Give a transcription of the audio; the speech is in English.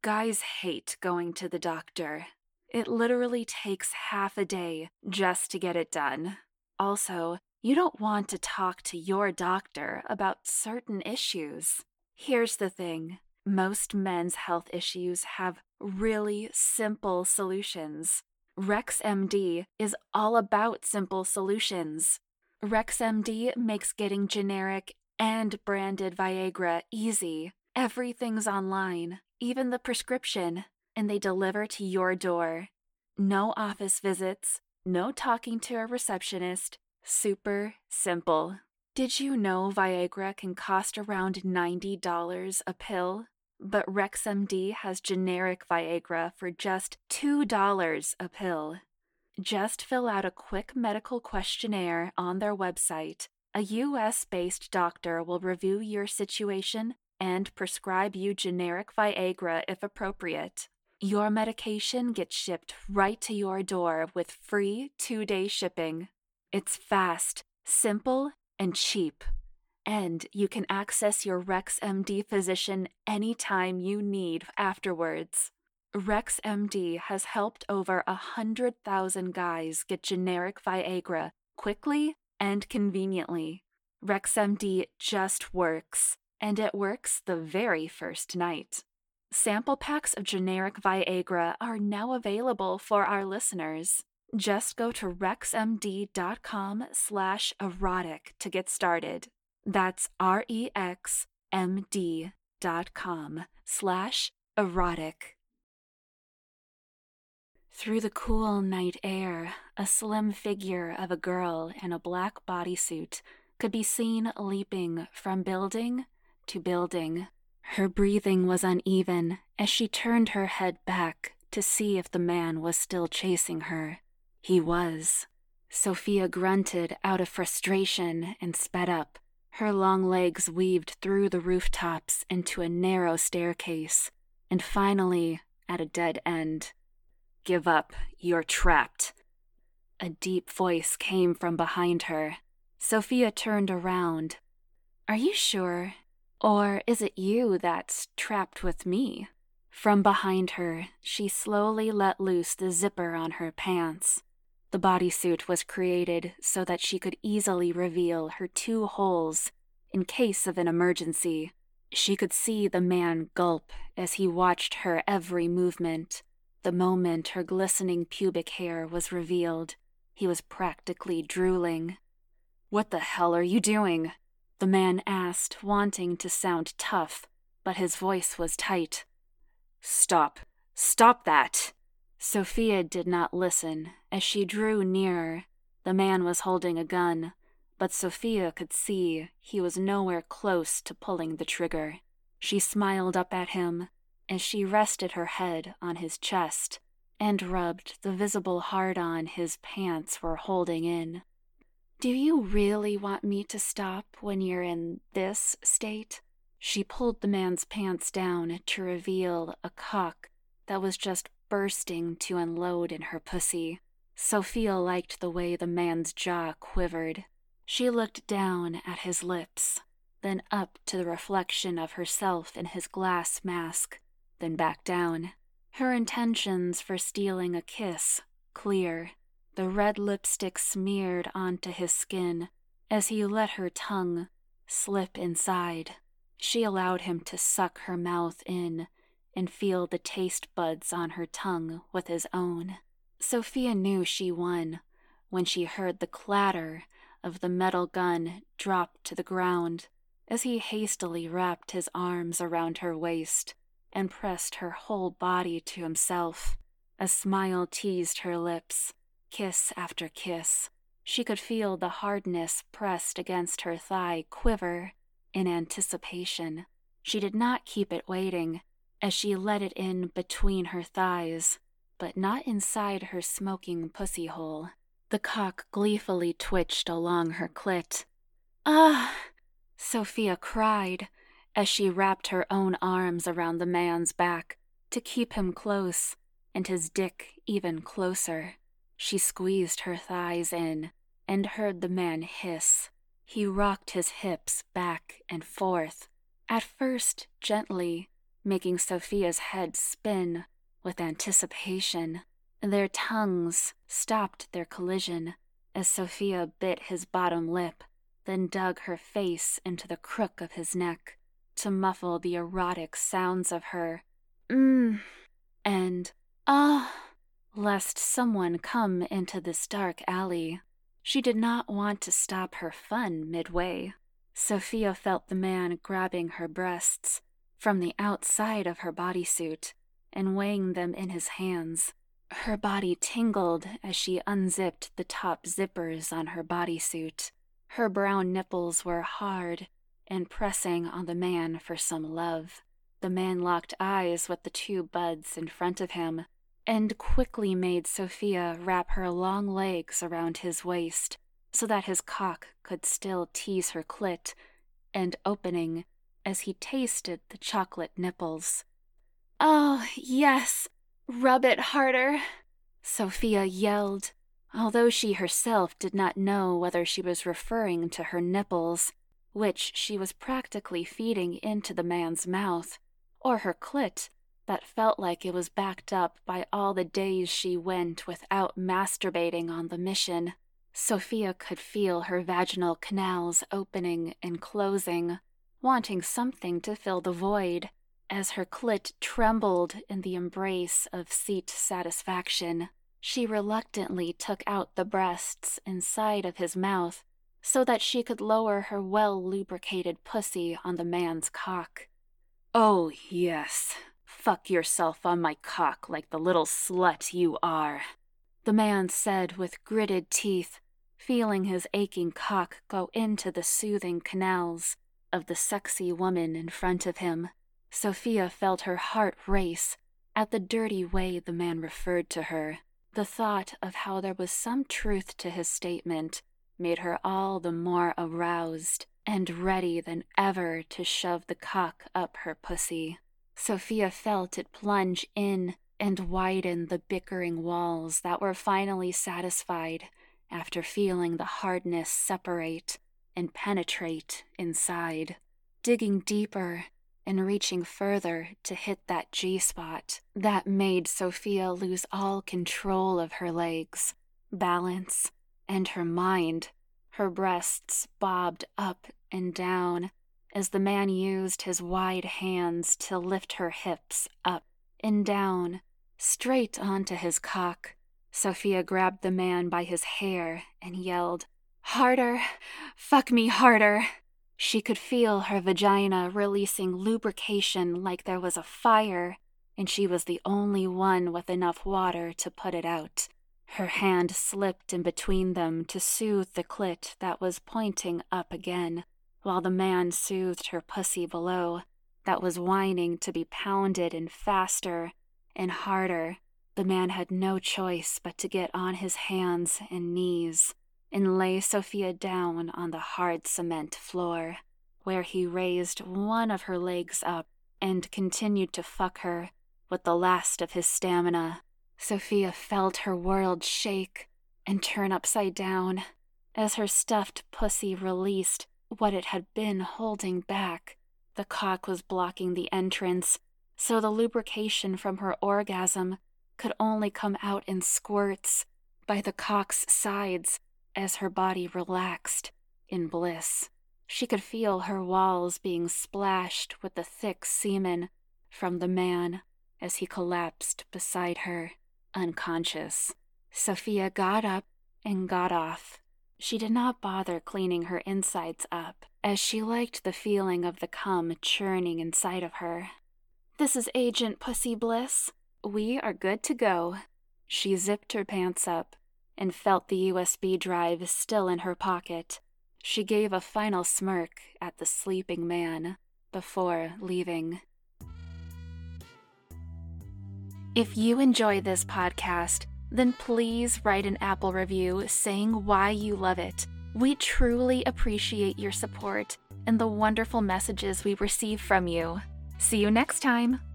Guys hate going to the doctor. It literally takes half a day just to get it done. Also, you don't want to talk to your doctor about certain issues. Here's the thing. Most men's health issues have really simple solutions. RexMD is all about simple solutions. RexMD makes getting generic and branded Viagra easy. Everything's online, even the prescription, and they deliver to your door. No office visits, no talking to a receptionist. Super simple. Did you know Viagra can cost around $90 a pill? But RexMD has generic Viagra for just $2 a pill. Just fill out a quick medical questionnaire on their website. A US-based doctor will review your situation and prescribe you generic Viagra if appropriate. Your medication gets shipped right to your door with free 2-day shipping. It's fast, simple, and cheap. And you can access your RexMD physician anytime you need afterwards. RexMD has helped over 100,000 guys get generic Viagra quickly and conveniently. RexMD just works, and it works the very first night. Sample packs of generic Viagra are now available for our listeners. Just go to rexmd.com/erotic to get started. That's rexmd.com/erotic. Through the cool night air, a slim figure of a girl in a black bodysuit could be seen leaping from building to building. Her breathing was uneven as she turned her head back to see if the man was still chasing her. He was. Sophia grunted out of frustration and sped up. Her long legs weaved through the rooftops into a narrow staircase, and finally at a dead end. "Give up, you're trapped." A deep voice came from behind her. Sophia turned around. "Are you sure? Or is it you that's trapped with me?" From behind her, she slowly let loose the zipper on her pants. The bodysuit was created so that she could easily reveal her 2 holes in case of an emergency. She could see the man gulp as he watched her every movement. The moment her glistening pubic hair was revealed, he was practically drooling. "What the hell are you doing?" the man asked, wanting to sound tough, but his voice was tight. "Stop. Stop that!" Sophia did not listen. As she drew nearer, the man was holding a gun, but Sophia could see he was nowhere close to pulling the trigger. She smiled up at him as she rested her head on his chest and rubbed the visible hard-on his pants were holding in. "Do you really want me to stop when you're in this state?" She pulled the man's pants down to reveal a cock that was just bursting to unload in her pussy. Sophia liked the way the man's jaw quivered. She looked down at his lips, then up to the reflection of herself in his glass mask, then back down. Her intentions for stealing a kiss clear. The red lipstick smeared onto his skin as he let her tongue slip inside. She allowed him to suck her mouth in and feel the taste buds on her tongue with his own. Sophia knew she won when she heard the clatter of the metal gun drop to the ground as he hastily wrapped his arms around her waist and pressed her whole body to himself. A smile teased her lips, kiss after kiss. She could feel the hardness pressed against her thigh quiver in anticipation. She did not keep it waiting as she let it in between her thighs, but not inside her smoking pussy hole. The cock gleefully twitched along her clit. "Ah!" Sophia cried as she wrapped her own arms around the man's back to keep him close and his dick even closer. She squeezed her thighs in and heard the man hiss. He rocked his hips back and forth, at first gently, making Sophia's head spin with anticipation. Their tongues stopped their collision as Sophia bit his bottom lip, then dug her face into the crook of his neck to muffle the erotic sounds of her and lest someone come into this dark alley. She did not want to stop her fun midway. Sophia felt the man grabbing her breasts from the outside of her bodysuit and weighing them in his hands. Her body tingled as she unzipped the top zippers on her bodysuit. Her brown nipples were hard and pressing on the man for some love. The man locked eyes with the two buds in front of him and quickly made Sophia wrap her long legs around his waist so that his cock could still tease her clit and opening as he tasted the chocolate nipples. "Oh, yes, rub it harder," Sophia yelled, although she herself did not know whether she was referring to her nipples, which she was practically feeding into the man's mouth, or her clit that felt like it was backed up by all the days she went without masturbating on the mission. Sophia could feel her vaginal canals opening and closing, wanting something to fill the void, as her clit trembled in the embrace of seat satisfaction. She reluctantly took out the breasts inside of his mouth so that she could lower her well-lubricated pussy on the man's cock. "Oh, yes. Fuck yourself on my cock like the little slut you are," the man said with gritted teeth, feeling his aching cock go into the soothing canals of the sexy woman in front of him. Sophia felt her heart race at the dirty way the man referred to her. The thought of how there was some truth to his statement made her all the more aroused and ready than ever to shove the cock up her pussy. Sophia felt it plunge in and widen the bickering walls that were finally satisfied after feeling the hardness separate and penetrate inside, digging deeper and reaching further to hit that G-spot that made Sophia lose all control of her legs, balance, and her mind. Her breasts bobbed up and down as the man used his wide hands to lift her hips up and down, straight onto his cock. Sophia grabbed the man by his hair and yelled, "Harder! Fuck me harder!" She could feel her vagina releasing lubrication like there was a fire, and she was the only one with enough water to put it out. Her hand slipped in between them to soothe the clit that was pointing up again, while the man soothed her pussy below that was whining to be pounded in faster and harder. The man had no choice but to get on his hands and knees and lay Sophia down on the hard cement floor, where he raised one of her legs up and continued to fuck her with the last of his stamina. Sophia felt her world shake and turn upside down as her stuffed pussy released what it had been holding back. The cock was blocking the entrance, so the lubrication from her orgasm could only come out in squirts by the cock's sides as her body relaxed in bliss. She could feel her walls being splashed with the thick semen from the man as he collapsed beside her, unconscious. Sophia got up and got off. She did not bother cleaning her insides up, as she liked the feeling of the cum churning inside of her. "This is Agent Pussy Bliss. We are good to go." She zipped her pants up and felt the USB drive still in her pocket. She gave a final smirk at the sleeping man before leaving. If you enjoy this podcast, then please write an Apple review saying why you love it. We truly appreciate your support and the wonderful messages we receive from you. See you next time.